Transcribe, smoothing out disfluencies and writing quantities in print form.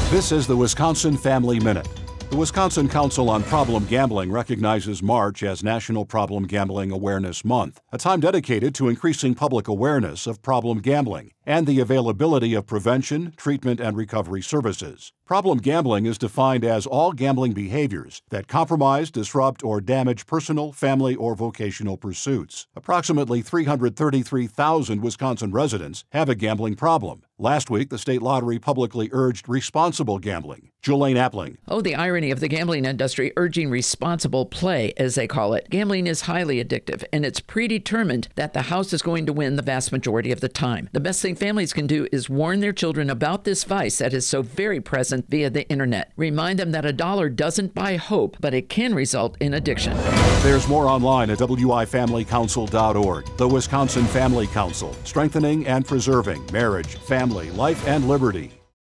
This is the Wisconsin Family Minute. The Wisconsin Council on Problem Gambling recognizes March as National Problem Gambling Awareness Month, a time dedicated to increasing public awareness of problem gambling and the availability of prevention, treatment, and recovery services. Problem gambling is defined as all gambling behaviors that compromise, disrupt, or damage personal, family, or vocational pursuits. Approximately 333,000 Wisconsin residents have a gambling problem. Last week, the state lottery publicly urged responsible gambling. Jolene Appling. Oh, the irony of the gambling industry urging responsible play, as they call it. Gambling is highly addictive, and it's predetermined that the house is going to win the vast majority of the time. The best thing families can do is warn their children about this vice that is so very present via the internet. Remind them that a dollar doesn't buy hope, but it can result in addiction. There's more online at wifamilycouncil.org. The Wisconsin Family Council, strengthening and preserving marriage, family, life, and liberty.